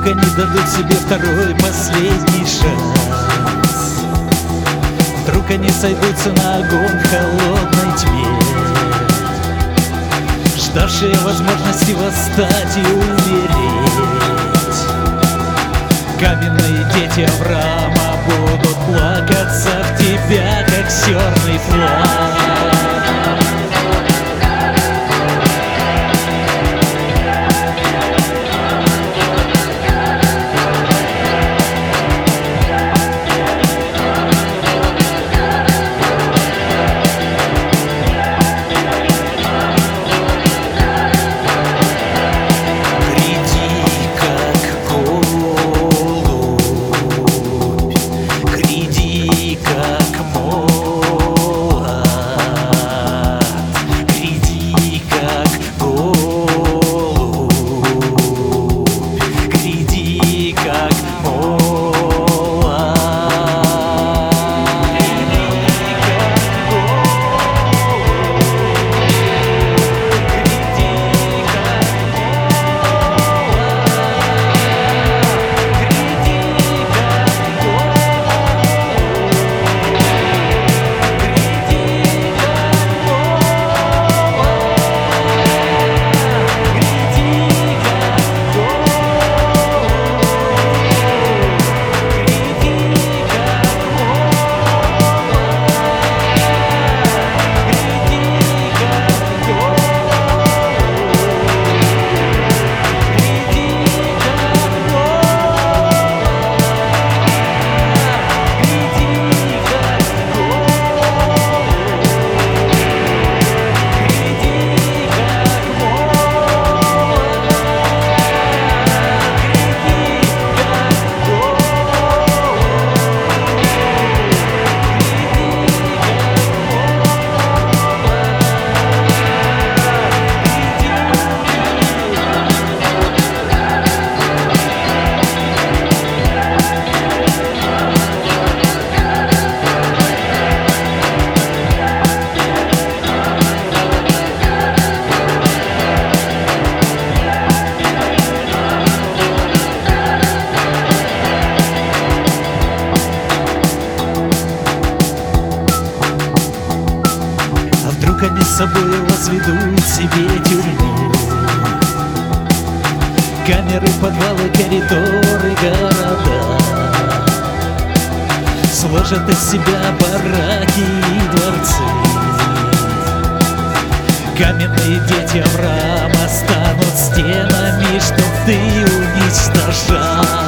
Вдруг они дадут себе второй, последний шанс. Вдруг они сойдутся на огонь в холодной тьме, ждавшие возможности восстать и умереть. Каменные дети Авраама будут плакаться в тебя, как черный флаг. Они с собой возведут себе тюрьму, камеры, подвалы, коридоры, города, сложат из себя бараки и дворцы. Каменные дети Авраама станут стенами, чтоб ты уничтожал.